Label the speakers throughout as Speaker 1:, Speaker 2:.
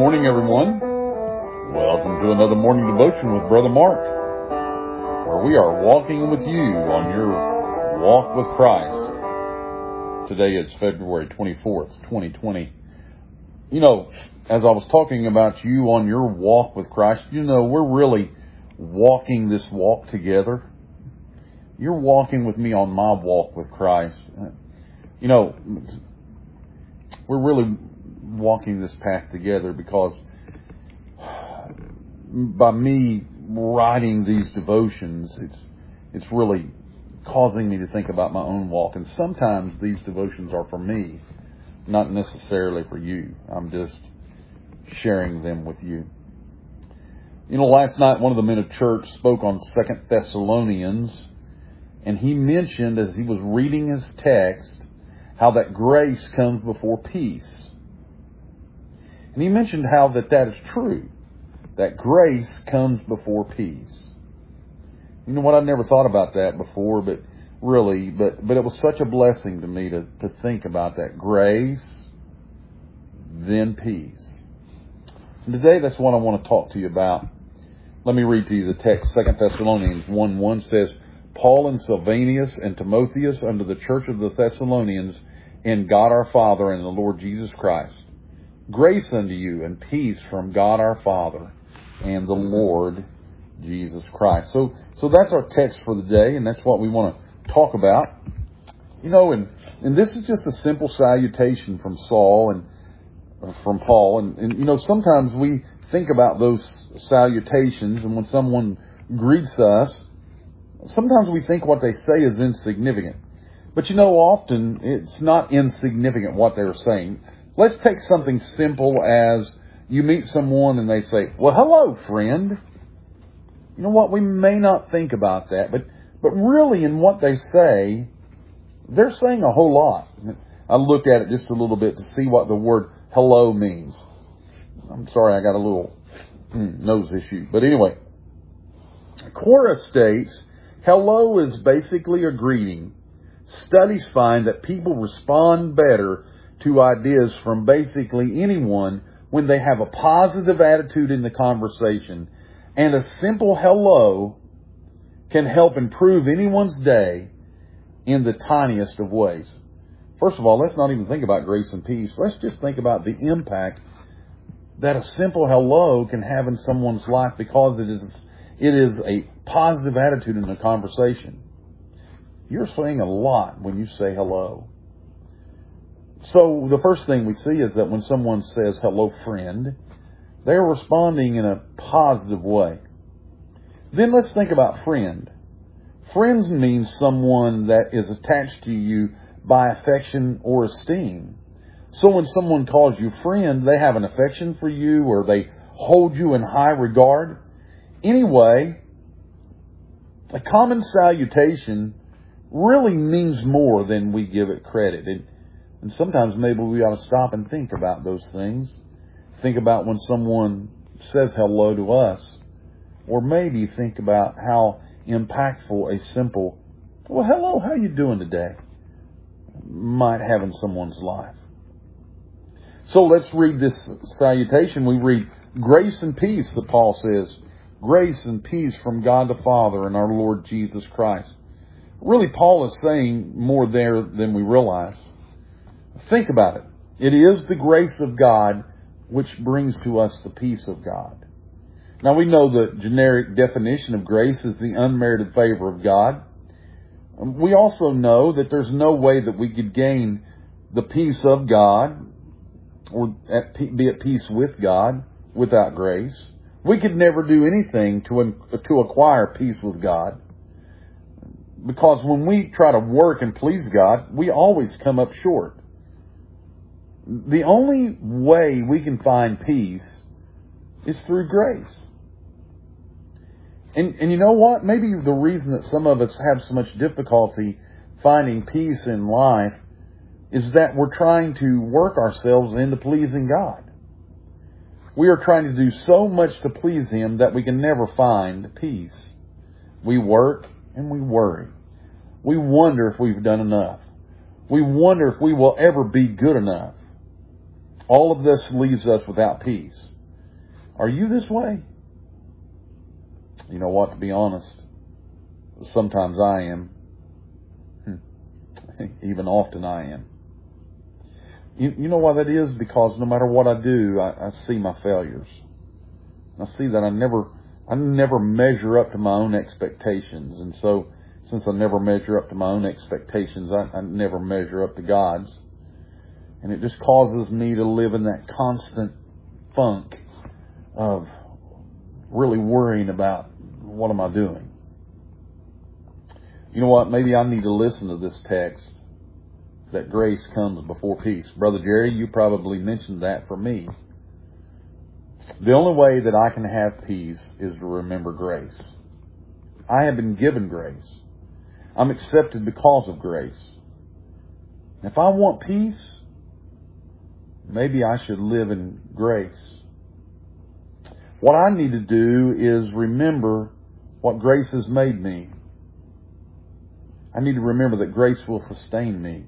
Speaker 1: morning, everyone. Welcome to another morning devotion with Brother Mark, where we are walking with you on your walk with Christ. Today is February 24th, 2020. You know, as I was talking about you on your walk with Christ, you know, we're really walking this walk together. You're walking with me on my walk with Christ. You know, we're really walking this path together because by me writing these devotions, it's really causing me to think about my own walk. And sometimes these devotions are for me, not necessarily for you. I'm just sharing them with you. You know, last night one of the men of church spoke on 2 Thessalonians, and he mentioned as he was reading his text how that grace comes before peace. And he mentioned how that is true, that grace comes before peace. You know what, I never thought about that before, but it was such a blessing to me to think about that. Grace, then peace. And today that's what I want to talk to you about. Let me read to you the text. 2 Thessalonians 1:1 says, Paul and Silvanus and Timotheus unto the church of the Thessalonians in God our Father and the Lord Jesus Christ. Grace unto you and peace from God our Father and the Lord Jesus Christ. So that's our text for the day, and that's what we want to talk about. You know, and this is just a simple salutation from Paul, and you know, sometimes we think about those salutations, and when someone greets us, sometimes we think what they say is insignificant. But you know, often it's not insignificant what they're saying. Let's take something simple as you meet someone and they say, well, hello, friend. You know what? We may not think about that, but really in what they say, they're saying a whole lot. I looked at it just a little bit to see what the word hello means. I'm sorry, I got a little nose issue. But anyway, Quora states, hello is basically a greeting. Studies find that people respond better to ideas from basically anyone when they have a positive attitude in the conversation, and a simple hello can help improve anyone's day in the tiniest of ways. First of all, let's not even think about grace and peace. Let's just think about the impact that a simple hello can have in someone's life, because it is a positive attitude in the conversation. You're saying a lot when you say hello. So the first thing we see is that when someone says, hello, friend, they're responding in a positive way. Then let's think about friend. Friends means someone that is attached to you by affection or esteem. So when someone calls you friend, they have an affection for you, or they hold you in high regard. Anyway, a common salutation really means more than we give it credit. And sometimes maybe we ought to stop and think about those things. Think about when someone says hello to us. Or maybe think about how impactful a simple, well, hello, how you doing today, might have in someone's life. So let's read this salutation. We read, grace and peace, that Paul says. Grace and peace from God the Father and our Lord Jesus Christ. Really, Paul is saying more there than we realize. Think about it. It is the grace of God which brings to us the peace of God. Now, we know the generic definition of grace is the unmerited favor of God. We also know that there's no way that we could gain the peace of God or be at peace with God without grace. We could never do anything to acquire peace with God, because when we try to work and please God, we always come up short. The only way we can find peace is through grace. And you know what? Maybe the reason that some of us have so much difficulty finding peace in life is that we're trying to work ourselves into pleasing God. We are trying to do so much to please Him that we can never find peace. We work and we worry. We wonder if we've done enough. We wonder if we will ever be good enough. All of this leaves us without peace. Are you this way? You know what, to be honest, sometimes I am. Even often I am. You know why that is? Because no matter what I do, I see my failures. I see that I never measure up to my own expectations. And so, since I never measure up to my own expectations, I never measure up to God's. And it just causes me to live in that constant funk of really worrying about what am I doing. You know what? Maybe I need to listen to this text that grace comes before peace. Brother Jerry, you probably mentioned that for me. The only way that I can have peace is to remember grace. I have been given grace. I'm accepted because of grace. If I want peace, maybe I should live in grace. What I need to do is remember what grace has made me. I need to remember that grace will sustain me.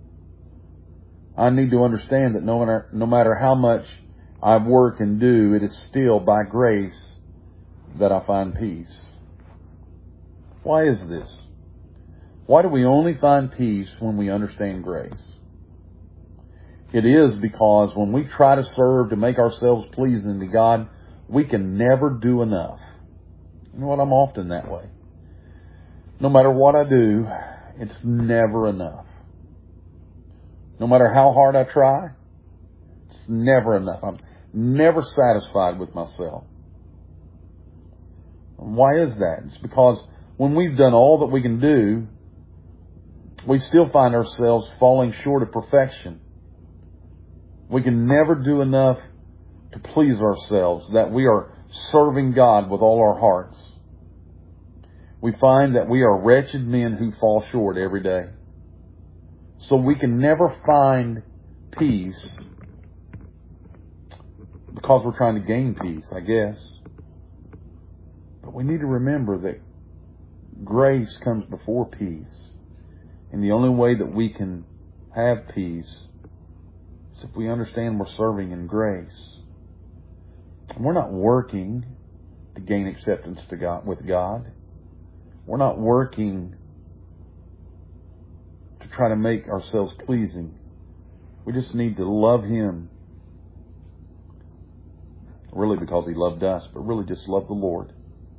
Speaker 1: I need to understand that no matter how much I work and do, it is still by grace that I find peace. Why is this? Why do we only find peace when we understand grace? It is because when we try to serve to make ourselves pleasing to God, we can never do enough. You know what? I'm often that way. No matter what I do, it's never enough. No matter how hard I try, it's never enough. I'm never satisfied with myself. And why is that? It's because when we've done all that we can do, we still find ourselves falling short of perfection. We can never do enough to please ourselves, that we are serving God with all our hearts. We find that we are wretched men who fall short every day. So we can never find peace because we're trying to gain peace, I guess. But we need to remember that grace comes before peace. And the only way that we can have peace is if we understand we're serving in grace. And we're not working to gain acceptance to God, with God. We're not working to try to make ourselves pleasing. We just need to love Him. Really because He loved us, but really just love the Lord.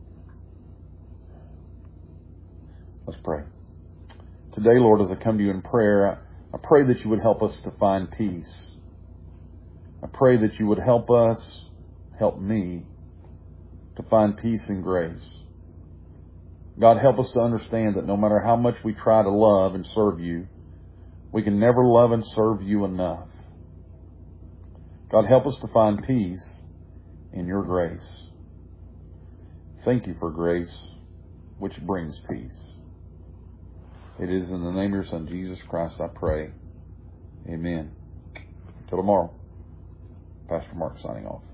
Speaker 1: Let's pray. Today, Lord, as I come to you in prayer, I pray that you would help us to find peace. I pray that you would help us, help me, to find peace and grace. God, help us to understand that no matter how much we try to love and serve you, we can never love and serve you enough. God, help us to find peace in your grace. Thank you for grace, which brings peace. It is in the name of your Son, Jesus Christ, I pray. Amen. Until tomorrow, Pastor Mark signing off.